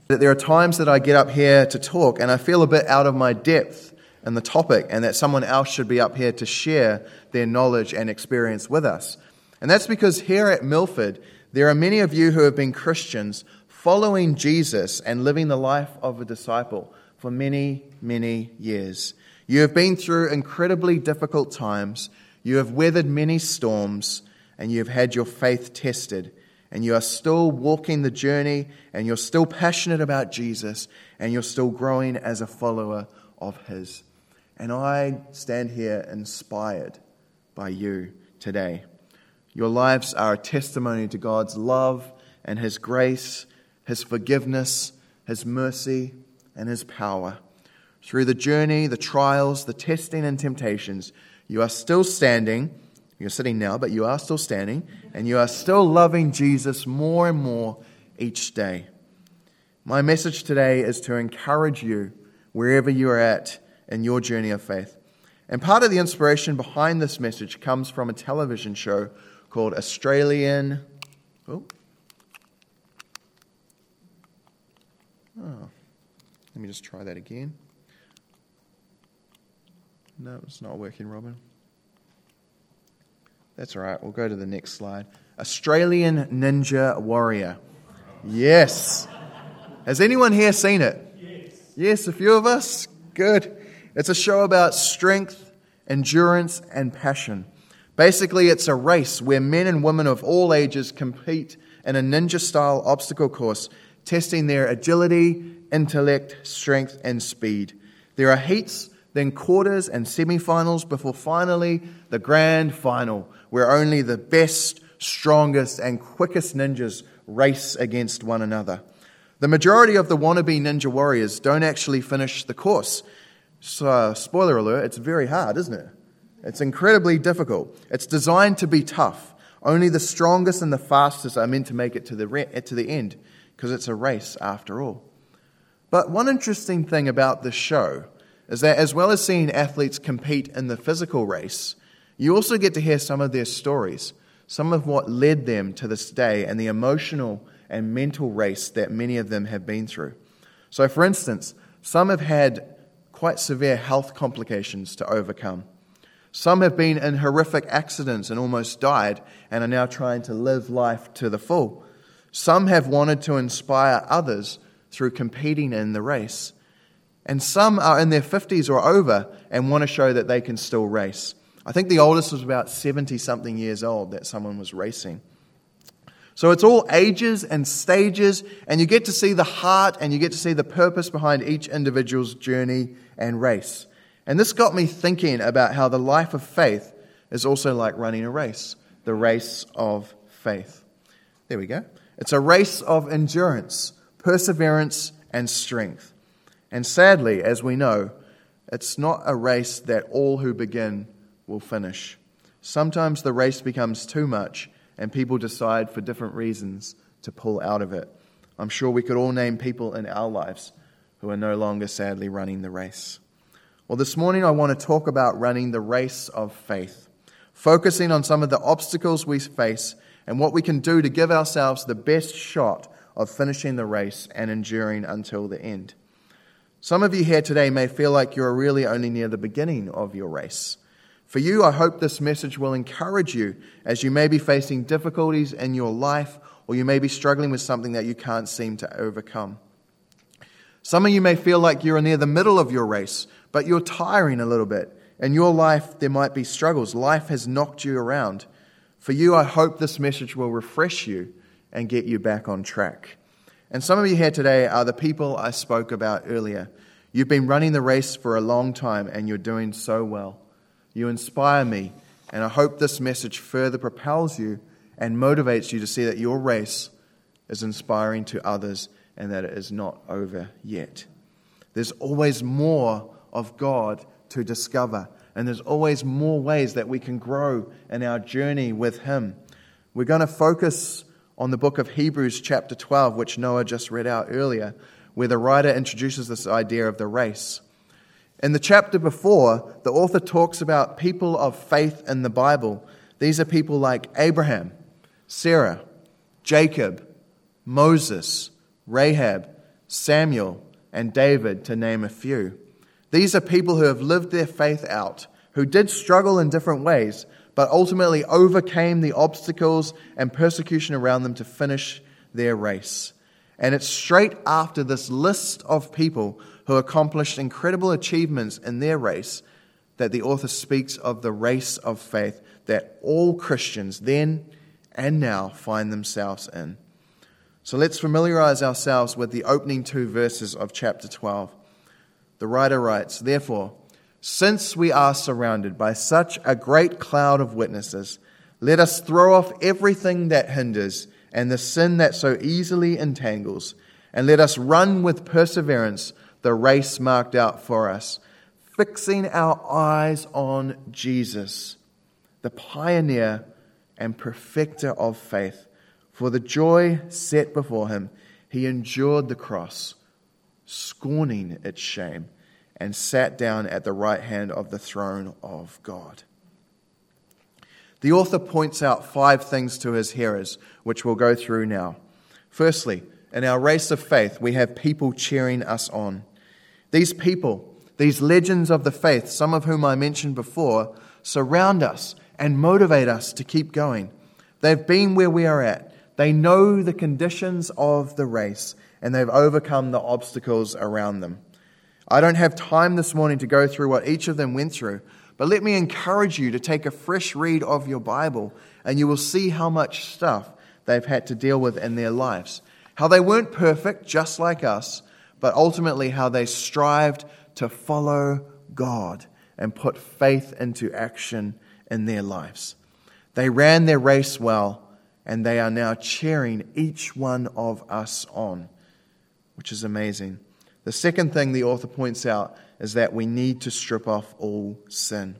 That there are times that I get up here to talk and I feel a bit out of my depth in the topic, and that someone else should be up here to share their knowledge and experience with us. And that's because here at Milford, there are many of you who have been Christians following Jesus and living the life of a disciple for many, many years. You have been through incredibly difficult times. You have weathered many storms, and you have had your faith tested. And you are still walking the journey, and you're still passionate about Jesus, and you're still growing as a follower of His. And I stand here inspired by you today. Your lives are a testimony to God's love and His grace, His forgiveness, His mercy, and His power. Through the journey, the trials, the testing and temptations, you are still standing. You're sitting now, but you are still standing, and you are still loving Jesus more and more each day. My message today is to encourage you wherever you are at in your journey of faith. And part of the inspiration behind this message comes from a television show called Australian... Let me just try that again. No, it's not working, Robin. That's all right. We'll go to the next slide. Australian Ninja Warrior. Yes. Has anyone here seen it? Yes, a few of us. Good. It's a show about strength, endurance, and passion. Basically, it's a race where men and women of all ages compete in a ninja-style obstacle course, testing their agility, intellect, strength, and speed. There are heats, then quarters and semi-finals before finally the grand final, where only the best, strongest, and quickest ninjas race against one another. The majority of the wannabe ninja warriors don't actually finish the course. So, spoiler alert, it's very hard, isn't it? It's incredibly difficult. It's designed to be tough. Only the strongest and the fastest are meant to make it to the end, because it's a race after all. But one interesting thing about this show is that as well as seeing athletes compete in the physical race, you also get to hear some of their stories, some of what led them to this day and the emotional and mental race that many of them have been through. So, for instance, some have had quite severe health complications to overcome. Some have been in horrific accidents and almost died and are now trying to live life to the full. Some have wanted to inspire others through competing in the race. And some are in their 50s or over and want to show that they can still race. I think the oldest was about 70-something years old that someone was racing. So it's all ages and stages, and you get to see the heart and you get to see the purpose behind each individual's journey and race. And this got me thinking about how the life of faith is also like running a race, the race of faith. There we go. It's a race of endurance, perseverance, and strength. And sadly, as we know, it's not a race that all who begin will finish. Sometimes the race becomes too much and people decide for different reasons to pull out of it. I'm sure we could all name people in our lives who are no longer sadly running the race. Well, this morning I want to talk about running the race of faith, focusing on some of the obstacles we face and what we can do to give ourselves the best shot of finishing the race and enduring until the end. Some of you here today may feel like you're really only near the beginning of your race. For you, I hope this message will encourage you as you may be facing difficulties in your life, or you may be struggling with something that you can't seem to overcome. Some of you may feel like you're near the middle of your race, but you're tiring a little bit. In your life, there might be struggles. Life has knocked you around. For you, I hope this message will refresh you and get you back on track. And some of you here today are the people I spoke about earlier. You've been running the race for a long time and you're doing so well. You inspire me, and I hope this message further propels you and motivates you to see that your race is inspiring to others and that it is not over yet. There's always more of God to discover, and there's always more ways that we can grow in our journey with Him. We're going to focus on the book of Hebrews chapter 12, which Noah just read out earlier, where the writer introduces this idea of the race. In the chapter before, the author talks about people of faith in the Bible. These are people like Abraham, Sarah, Jacob, Moses, Rahab, Samuel, and David, to name a few. These are people who have lived their faith out, who did struggle in different ways, but ultimately overcame the obstacles and persecution around them to finish their race. And it's straight after this list of people who accomplished incredible achievements in their race that the author speaks of the race of faith that all Christians then and now find themselves in. So let's familiarize ourselves with the opening 2 verses of chapter 12. The writer writes, "Therefore, since we are surrounded by such a great cloud of witnesses, let us throw off everything that hinders and the sin that so easily entangles, and let us run with perseverance the race marked out for us, fixing our eyes on Jesus, the pioneer and perfecter of faith. For the joy set before him, he endured the cross, scorning its shame, and sat down at the right hand of the throne of God." The author points out 5 things to his hearers, which we'll go through now. Firstly, in our race of faith, we have people cheering us on. These people, these legends of the faith, some of whom I mentioned before, surround us and motivate us to keep going. They've been where we are at. They know the conditions of the race, and they've overcome the obstacles around them. I don't have time this morning to go through what each of them went through, but let me encourage you to take a fresh read of your Bible, and you will see how much stuff they've had to deal with in their lives. How they weren't perfect, just like us, but ultimately how they strived to follow God and put faith into action in their lives. They ran their race well, and they are now cheering each one of us on, which is amazing. The second thing the author points out is that we need to strip off all sin.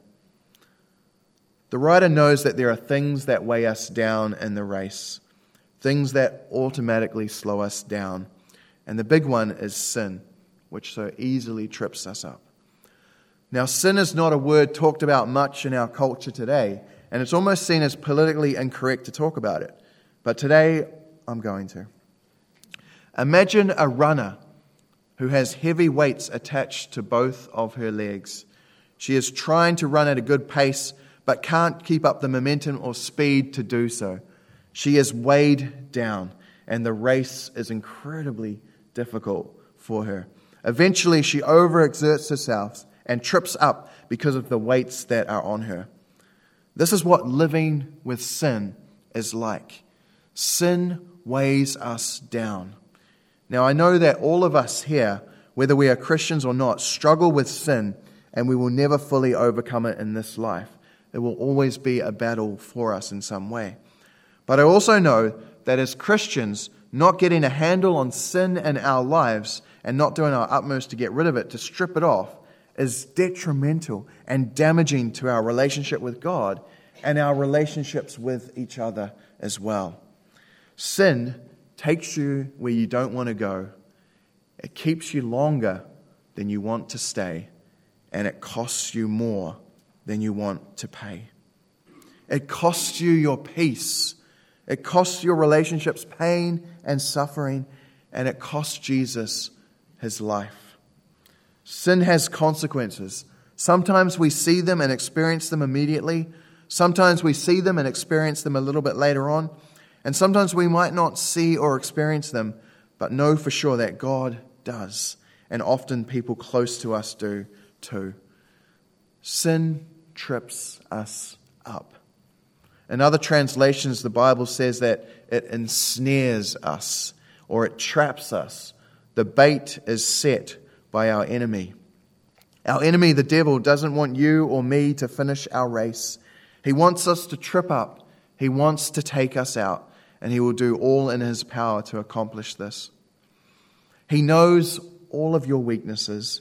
The writer knows that there are things that weigh us down in the race, things that automatically slow us down. And the big one is sin, which so easily trips us up. Now, sin is not a word talked about much in our culture today, and it's almost seen as politically incorrect to talk about it. But today, I'm going to. Imagine a runner who has heavy weights attached to both of her legs. She is trying to run at a good pace, but can't keep up the momentum or speed to do so. She is weighed down, and the race is incredibly difficult for her. Eventually, she overexerts herself and trips up because of the weights that are on her. This is what living with sin is like. Sin weighs us down. Now, I know that all of us here, whether we are Christians or not, struggle with sin, and we will never fully overcome it in this life. It will always be a battle for us in some way. But I also know that as Christians, not getting a handle on sin in our lives and not doing our utmost to get rid of it, to strip it off, is detrimental and damaging to our relationship with God and our relationships with each other as well. Sin takes you where you don't want to go. It keeps you longer than you want to stay, and it costs you more than you want to pay. It costs you your peace. It costs your relationships pain and suffering, and it costs Jesus his life. Sin has consequences. Sometimes we see them and experience them immediately. Sometimes we see them and experience them a little bit later on. And sometimes we might not see or experience them, but know for sure that God does. And often people close to us do too. Sin trips us up. In other translations, the Bible says that it ensnares us or it traps us. The bait is set by our enemy. Our enemy, the devil, doesn't want you or me to finish our race. He wants us to trip up. He wants to take us out. And he will do all in his power to accomplish this. He knows all of your weaknesses.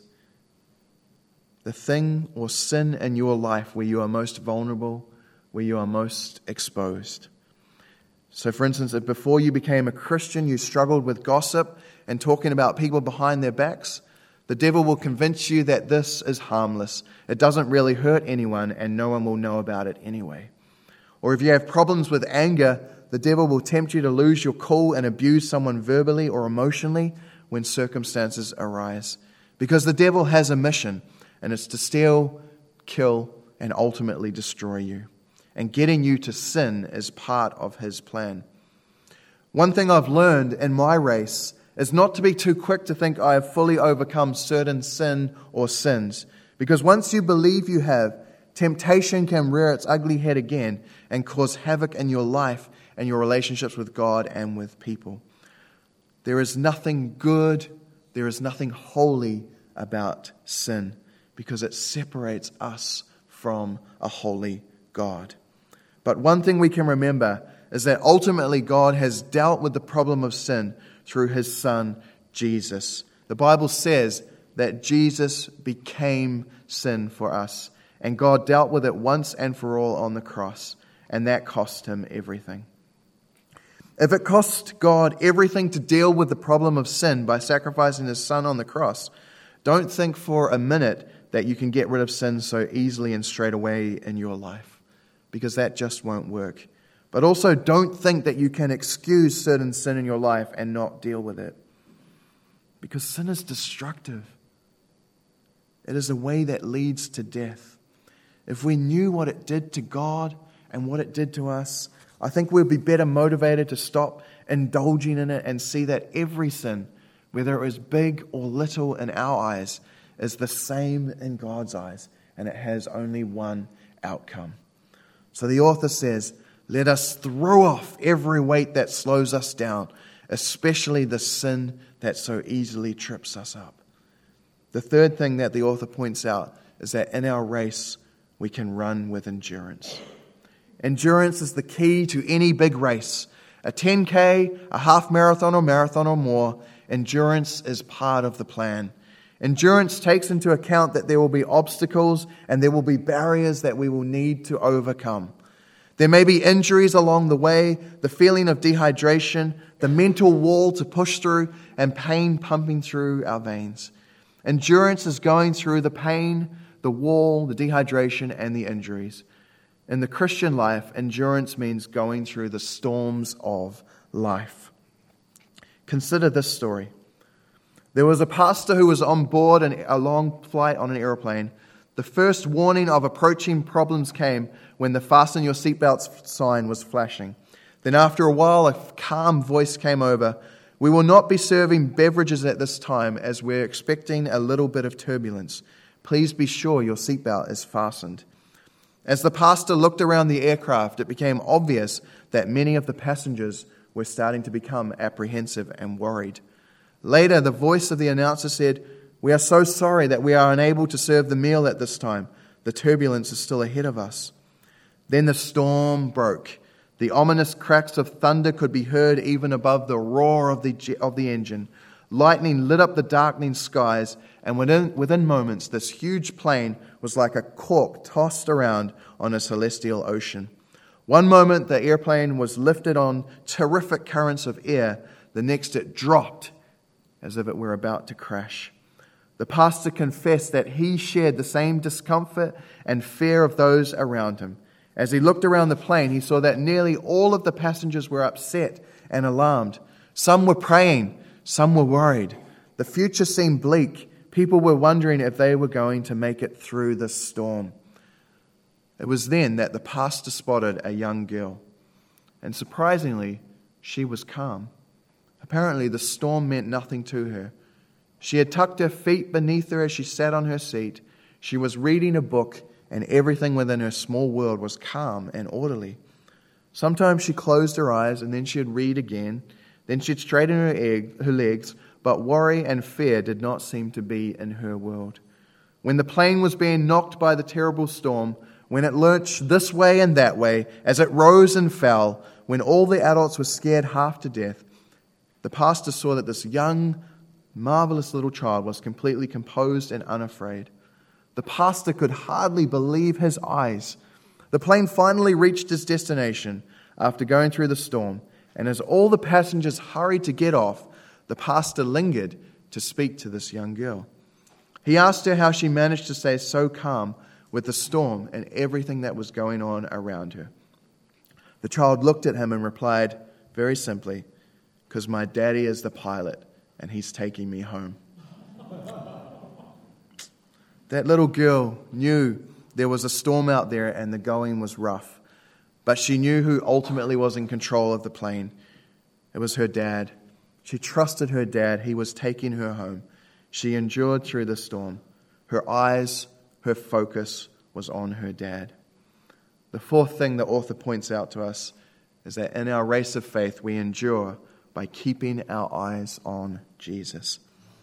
The thing or sin in your life where you are most vulnerable, where you are most exposed. So for instance, if before you became a Christian, you struggled with gossip and talking about people behind their backs, the devil will convince you that this is harmless. It doesn't really hurt anyone and no one will know about it anyway. Or if you have problems with anger, the devil will tempt you to lose your cool and abuse someone verbally or emotionally when circumstances arise. Because the devil has a mission, and it's to steal, kill, and ultimately destroy you. And getting you to sin is part of his plan. One thing I've learned in my race is not to be too quick to think I have fully overcome certain sin or sins. Because once you believe you have, temptation can rear its ugly head again and cause havoc in your life and your relationships with God and with people. There is nothing good, there is nothing holy about sin because it separates us from a holy God. But one thing we can remember is that ultimately God has dealt with the problem of sin through his Son, Jesus. The Bible says that Jesus became sin for us, and God dealt with it once and for all on the cross, and that cost him everything. If it cost God everything to deal with the problem of sin by sacrificing his Son on the cross, don't think for a minute that you can get rid of sin so easily and straight away in your life, because that just won't work. But also don't think that you can excuse certain sin in your life and not deal with it, because sin is destructive. It is a way that leads to death. If we knew what it did to God and what it did to us, I think we'd be better motivated to stop indulging in it and see that every sin, whether it was big or little in our eyes, is the same in God's eyes, and it has only one outcome. So the author says, let us throw off every weight that slows us down, especially the sin that so easily trips us up. The third thing that the author points out is that in our race, we can run with endurance. Endurance is the key to any big race. A 10K, a half marathon or more, endurance is part of the plan. Endurance takes into account that there will be obstacles and there will be barriers that we will need to overcome. There may be injuries along the way, the feeling of dehydration, the mental wall to push through, and pain pumping through our veins. Endurance is going through the pain, the wall, the dehydration, and the injuries. In the Christian life, endurance means going through the storms of life. Consider this story. There was a pastor who was on board a long flight on an airplane. The first warning of approaching problems came when the fasten your seatbelts sign was flashing. Then after a while, a calm voice came over. We will not be serving beverages at this time as we're expecting a little bit of turbulence. Please be sure your seatbelt is fastened. As the pastor looked around the aircraft, it became obvious that many of the passengers were starting to become apprehensive and worried. Later, the voice of the announcer said, "We are so sorry that we are unable to serve the meal at this time. The turbulence is still ahead of us." Then the storm broke. The ominous cracks of thunder could be heard even above the roar of the engine. Lightning lit up the darkening skies, and within moments, this huge plane was like a cork tossed around on a celestial ocean. One moment, the airplane was lifted on terrific currents of air. The next, it dropped as if it were about to crash. The pastor confessed that he shared the same discomfort and fear of those around him. As he looked around the plane, he saw that nearly all of the passengers were upset and alarmed. Some were praying, some were worried. The future seemed bleak. People were wondering if they were going to make it through the storm. It was then that the pastor spotted a young girl. And surprisingly, she was calm. Apparently, the storm meant nothing to her. She had tucked her feet beneath her as she sat on her seat. She was reading a book, and everything within her small world was calm and orderly. Sometimes she closed her eyes, and then she'd read again. Then she'd straighten her legs, but worry and fear did not seem to be in her world. When the plane was being knocked by the terrible storm, when it lurched this way and that way, as it rose and fell, when all the adults were scared half to death, the pastor saw that this young, marvelous little child was completely composed and unafraid. The pastor could hardly believe his eyes. The plane finally reached its destination after going through the storm, and as all the passengers hurried to get off, the pastor lingered to speak to this young girl. He asked her how she managed to stay so calm with the storm and everything that was going on around her. The child looked at him and replied very simply, "Because my daddy is the pilot, and He's taking me home. That little girl knew there was a storm out there and the going was rough. But she knew who ultimately was in control of the plane. It was her dad. She trusted her dad. He was taking her home. She endured through the storm. Her eyes, her focus was on her dad. The fourth thing the author points out to us is that in our race of faith, we endure by keeping our eyes on Jesus.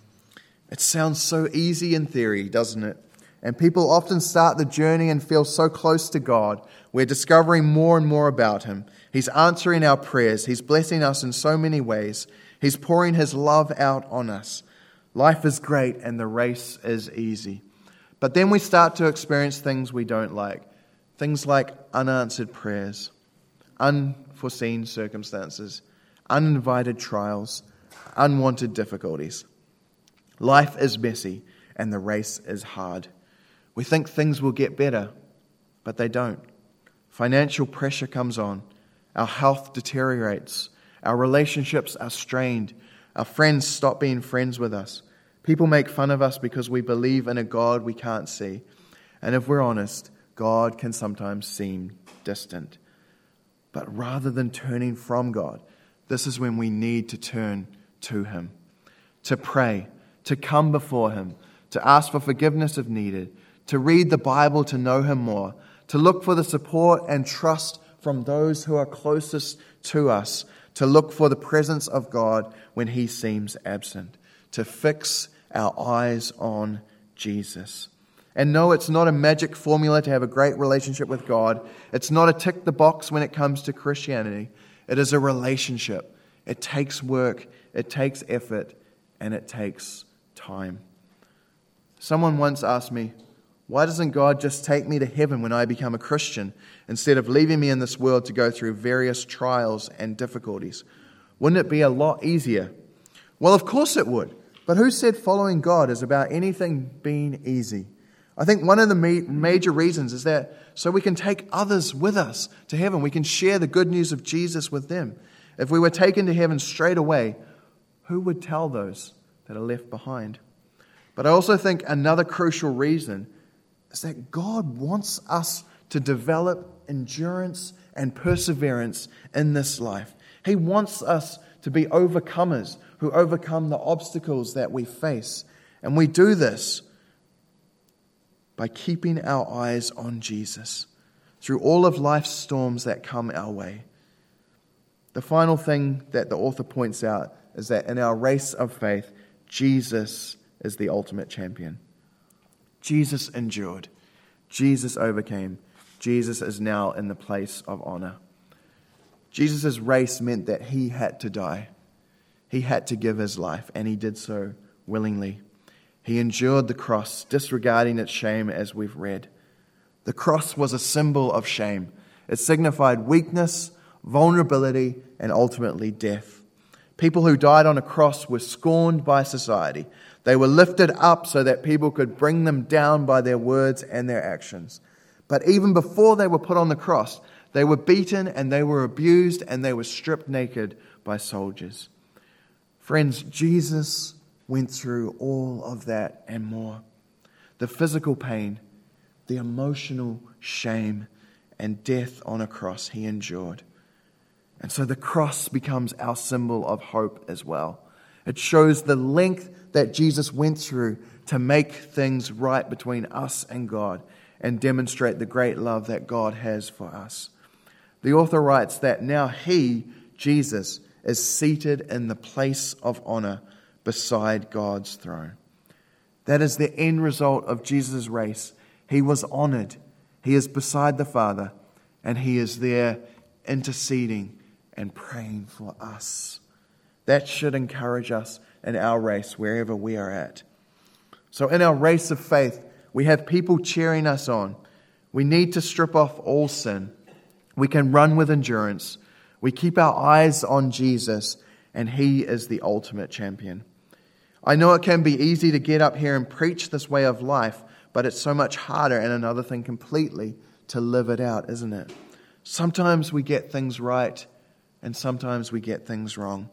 It sounds so easy in theory, doesn't it? And people often start the journey and feel so close to God. We're discovering more and more about Him. He's answering our prayers. He's blessing us in so many ways. He's pouring His love out on us. Life is great and the race is easy. But then we start to experience things we don't like. Things like unanswered prayers, unforeseen circumstances, uninvited trials, unwanted difficulties. Life is messy and the race is hard. We think things will get better, but they don't. Financial pressure comes on. Our health deteriorates. Our relationships are strained. Our friends stop being friends with us. People make fun of us because we believe in a God we can't see. And if we're honest, God can sometimes seem distant. But rather than turning from God, this is when we need to turn to Him, to pray, to come before Him, to ask for forgiveness if needed, to read the Bible to know Him more, to look for the support and trust from those who are closest to us, to look for the presence of God when He seems absent, to fix our eyes on Jesus. And no, it's not a magic formula to have a great relationship with God. It's not a tick the box when it comes to Christianity. It is a relationship. It takes work, it takes effort, and it takes time. Someone once asked me, why doesn't God just take me to heaven when I become a Christian instead of leaving me in this world to go through various trials and difficulties? Wouldn't it be a lot easier? Well, of course it would. But who said following God is about anything being easy? I think one of the major reasons is that so we can take others with us to heaven. We can share the good news of Jesus with them. If we were taken to heaven straight away, who would tell those that are left behind? But I also think another crucial reason is that God wants us to develop endurance and perseverance in this life. He wants us to be overcomers who overcome the obstacles that we face. And we do this by keeping our eyes on Jesus through all of life's storms that come our way. The final thing that the author points out is that in our race of faith, Jesus is the ultimate champion. Jesus endured. Jesus overcame. Jesus is now in the place of honor. Jesus' race meant that He had to die. He had to give His life, and He did so willingly. He endured the cross, disregarding its shame, as we've read. The cross was a symbol of shame. It signified weakness, vulnerability, and ultimately death. People who died on a cross were scorned by society. They were lifted up so that people could bring them down by their words and their actions. But even before they were put on the cross, they were beaten and they were abused and they were stripped naked by soldiers. Friends, Jesus went through all of that and more. The physical pain, the emotional shame, and death on a cross He endured. And so the cross becomes our symbol of hope as well. It shows the length that Jesus went through to make things right between us and God and demonstrate the great love that God has for us. The author writes that now He, Jesus, is seated in the place of honor beside God's throne. That is the end result of Jesus' race. He was honored. He is beside the Father, and He is there interceding and praying for us. That should encourage us in our race, wherever we are at. So in our race of faith, we have people cheering us on. We need to strip off all sin. We can run with endurance. We keep our eyes on Jesus, and He is the ultimate champion. I know it can be easy to get up here and preach this way of life, but it's so much harder, and another thing completely, to live it out, isn't it? Sometimes we get things right, and sometimes we get things wrong.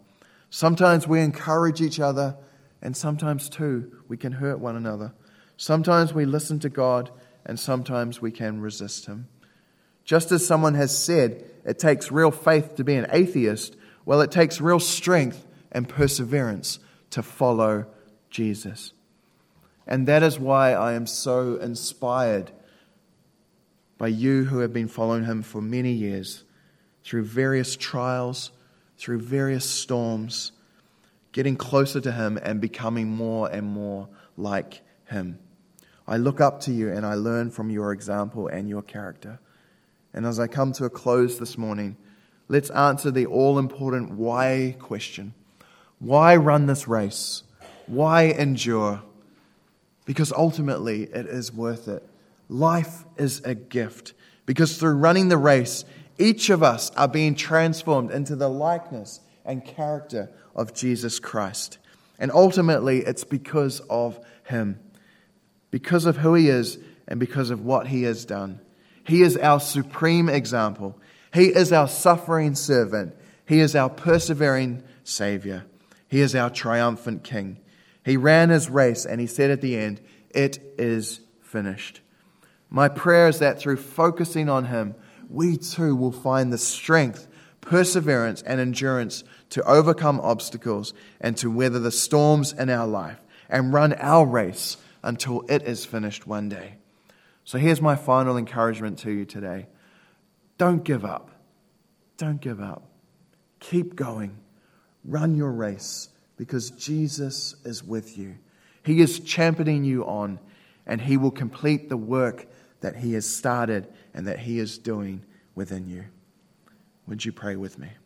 Sometimes we encourage each other, and sometimes too we can hurt one another. Sometimes we listen to God, and sometimes we can resist Him. Just as someone has said, it takes real faith to be an atheist. Well, it takes real strength and perseverance to follow Jesus. And that is why I am so inspired by you who have been following Him for many years, through various trials, through various storms, getting closer to Him and becoming more and more like Him. I look up to you and I learn from your example and your character. And as I come to a close this morning, let's answer the all-important why question. Why run this race? Why endure? Because ultimately it is worth it. Life is a gift. Because through running the race, each of us are being transformed into the likeness and character of Jesus Christ. And ultimately it's because of Him. Because of who He is and because of what He has done. He is our supreme example. He is our suffering servant. He is our persevering Savior. He is our triumphant King. He ran His race and He said at the end, "It is finished." My prayer is that through focusing on Him, we too will find the strength, perseverance, and endurance to overcome obstacles and to weather the storms in our life and run our race until it is finished one day. So here's my final encouragement to you today. Don't give up. Don't give up. Keep going. Run your race because Jesus is with you. He is championing you on, and He will complete the work that He has started and that He is doing within you. Would you pray with me?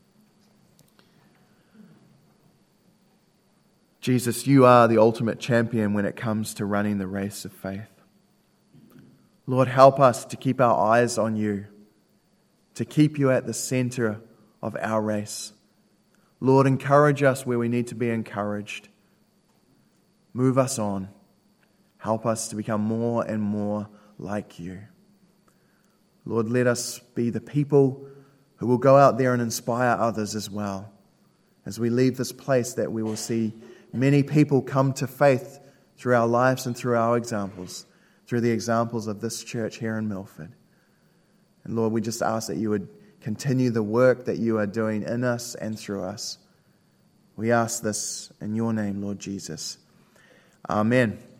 Jesus, you are the ultimate champion when it comes to running the race of faith. Lord, help us to keep our eyes on you, to keep you at the center of our race. Lord, encourage us where we need to be encouraged. Move us on. Help us to become more and more like you. Lord, let us be the people who will go out there and inspire others as well. As we leave this place, that we will see many people come to faith through our lives and through our examples, through the examples of this church here in Milford. And Lord, we just ask that you would continue the work that you are doing in us and through us. We ask this in your name, Lord Jesus. Amen.